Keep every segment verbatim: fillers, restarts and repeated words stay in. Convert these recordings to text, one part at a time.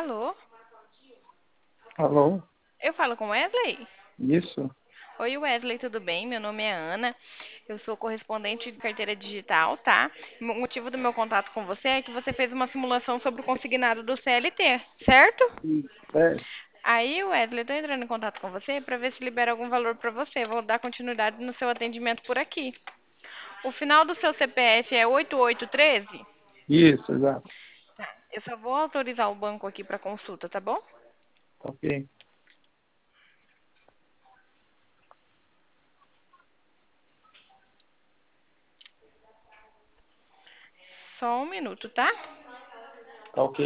Alô? Alô? Eu falo com Wesley? Isso? Oi, Wesley, tudo bem? Meu nome é Ana. Eu sou correspondente de carteira digital, tá? O motivo do meu contato com você é que você fez uma simulação sobre o consignado do C L T, certo? Isso, certo? Aí, Wesley, eu tô entrando em contato com você para ver se libera algum valor para você. Vou dar continuidade no seu atendimento por aqui. O final do seu C P F é oito oito um três? Isso, exato. Eu só vou autorizar o banco aqui para consulta, tá bom? Ok. Só um minuto, tá? Tá ok.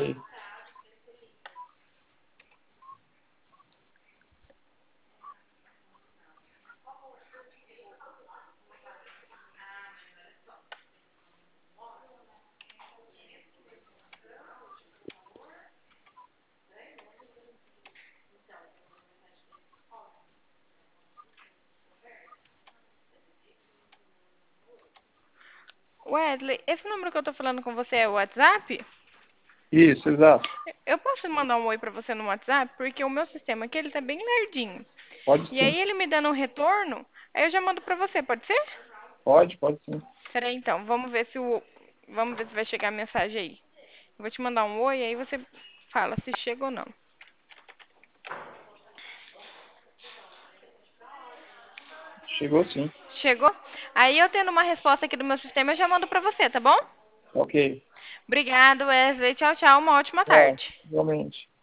Wesley, esse número que eu tô falando com você é o WhatsApp? Isso, exato. Eu posso mandar um oi pra você no WhatsApp? Porque o meu sistema aqui, ele tá bem lerdinho. Pode E sim. aí ele me dando um retorno, aí eu já mando pra você, pode ser? Pode, pode sim. Peraí então, vamos ver se o... Vamos ver se vai chegar a mensagem aí. Eu vou te mandar um oi, aí você fala se chega ou não. Chegou sim. Chegou? Aí eu tendo uma resposta aqui do meu sistema, eu já mando pra você, tá bom? Ok. Obrigado, Wesley. Tchau, tchau. Uma ótima Tchau. tarde. Igualmente.